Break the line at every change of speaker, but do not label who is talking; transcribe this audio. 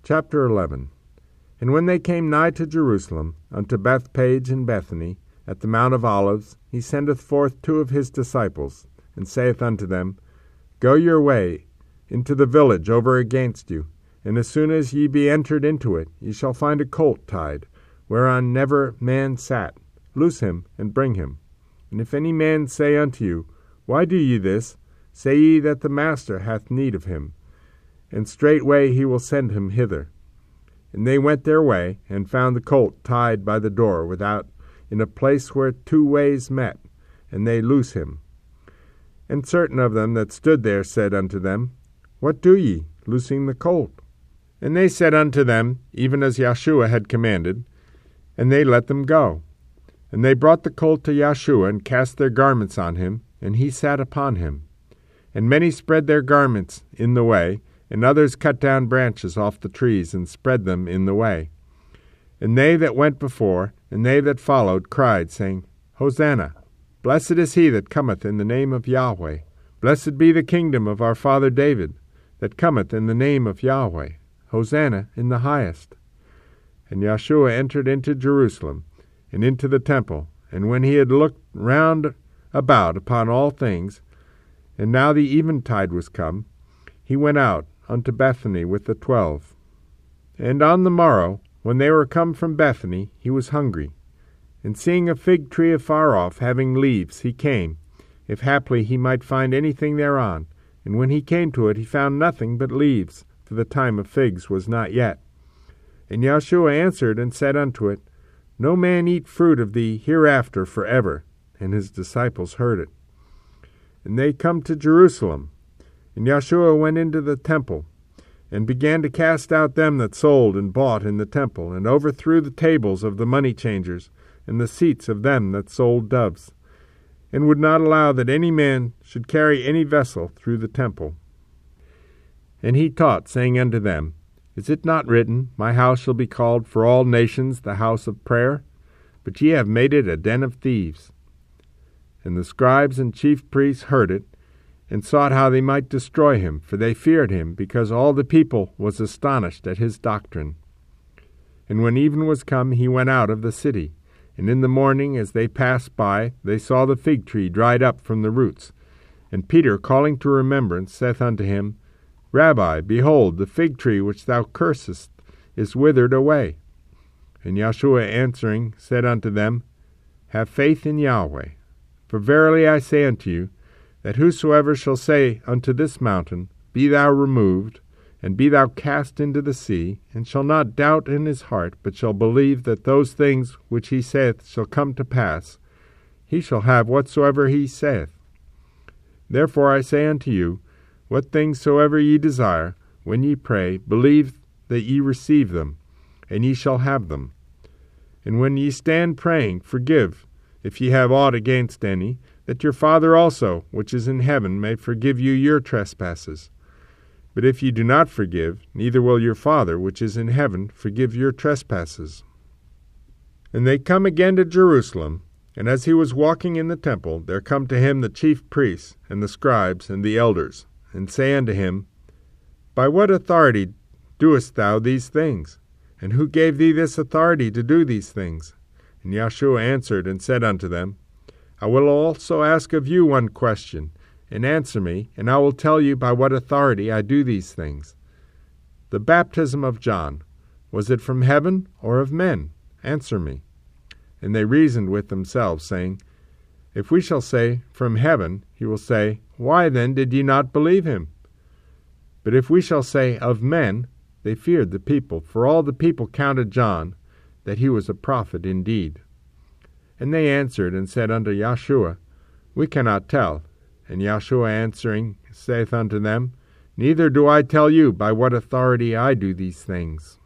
Chapter 11. And when they came nigh to Jerusalem, unto Bethpage and Bethany, at the Mount of Olives, he sendeth forth 2 of his disciples, and saith unto them, Go your way into the village over against you, and as soon as ye be entered into it, ye shall find a colt tied, whereon never man sat. Loose him, and bring him. And if any man say unto you, Why do ye this? Say ye that the Master hath need of him, and straightway he will send him hither. And they went their way, and found the colt tied by the door without, in a place where 2 ways met, and they loose him. And certain of them that stood there said unto them, What do ye, loosing the colt? And they said unto them, even as Yeshua had commanded, and they let them go. And they brought the colt to Yeshua, and cast their garments on him, and he sat upon him. And many spread their garments in the way, and others cut down branches off the trees, and spread them in the way. And they that went before, and they that followed, cried, saying, Hosanna! Blessed is he that cometh in the name of Yahweh. Blessed be the kingdom of our father David, that cometh in the name of Yahweh. Hosanna in the highest. And Yeshua entered into Jerusalem, and into the temple, and when he had looked round about upon all things, and now the eventide was come, he went out unto Bethany with the 12. And on the morrow, when they were come from Bethany, he was hungry. And seeing a fig tree afar off, having leaves, he came, if haply he might find anything thereon. And when he came to it, he found nothing but leaves, for the time of figs was not yet. And Yeshua answered and said unto it, No man eat fruit of thee hereafter for ever. And his disciples heard it. And they come to Jerusalem. And Yeshua went into the temple, and began to cast out them that sold and bought in the temple, and overthrew the tables of the money changers, and the seats of them that sold doves, and would not allow that any man should carry any vessel through the temple. And he taught, saying unto them, Is it not written, My house shall be called for all nations the house of prayer? But ye have made it a den of thieves. And the scribes and chief priests heard it, and sought how they might destroy him, for they feared him, because all the people was astonished at his doctrine. And when even was come, he went out of the city. And in the morning, as they passed by, they saw the fig tree dried up from the roots. And Peter, calling to remembrance, saith unto him, Rabbi, behold, the fig tree which thou cursest is withered away. And Yeshua answering said unto them, Have faith in Yahweh. For verily I say unto you, that whosoever shall say unto this mountain, Be thou removed, and be thou cast into the sea, and shall not doubt in his heart, but shall believe that those things which he saith shall come to pass, he shall have whatsoever he saith. Therefore I say unto you, what things soever ye desire, when ye pray, believe that ye receive them, and ye shall have them. And when ye stand praying, forgive, if ye have aught against any, that your Father also, which is in heaven, may forgive you your trespasses. But if ye do not forgive, neither will your Father, which is in heaven, forgive your trespasses. And they come again to Jerusalem, and as he was walking in the temple, there come to him the chief priests, and the scribes, and the elders, and say unto him, By what authority doest thou these things? And who gave thee this authority to do these things? And Yeshua answered and said unto them, I will also ask of you one question, and answer me, and I will tell you by what authority I do these things. The baptism of John, was it from heaven or of men? Answer me. And they reasoned with themselves, saying, If we shall say, From heaven, he will say, Why then did ye not believe him? But if we shall say, Of men, they feared the people, for all the people counted John, that he was a prophet indeed. And they answered and said unto Yeshua, We cannot tell. And Yeshua answering saith unto them, Neither do I tell you by what authority I do these things.